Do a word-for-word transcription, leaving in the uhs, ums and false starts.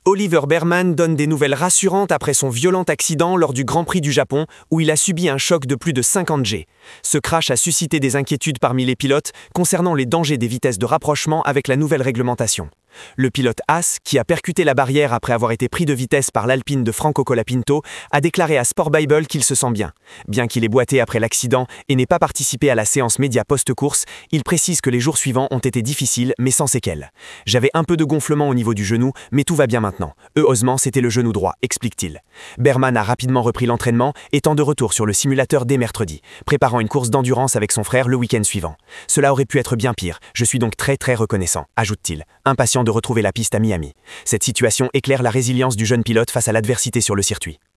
Oliver Behrman donne des nouvelles rassurantes après son violent accident lors du Grand Prix du Japon où il a subi un choc de plus de cinquante G. Ce crash a suscité des inquiétudes parmi les pilotes concernant les dangers des vitesses de rapprochement avec la nouvelle réglementation. Le pilote Haas, qui a percuté la barrière après avoir été pris de vitesse par l'Alpine de Franco Colapinto, a déclaré à Sport Bible qu'il se sent bien. Bien qu'il ait boité après l'accident et n'ait pas participé à la séance média post-course, il précise que les jours suivants ont été difficiles mais sans séquelles. « J'avais un peu de gonflement au niveau du genou, mais tout va bien maintenant. Heureusement, c'était le genou droit », explique-t-il. Behrman a rapidement repris l'entraînement, étant de retour sur le simulateur dès mercredi, préparant une course d'endurance avec son frère le week-end suivant. « Cela aurait pu être bien pire, je suis donc très très reconnaissant », ajoute-t-il, impatient de retrouver la piste à Miami. Cette situation éclaire la résilience du jeune pilote face à l'adversité sur le circuit.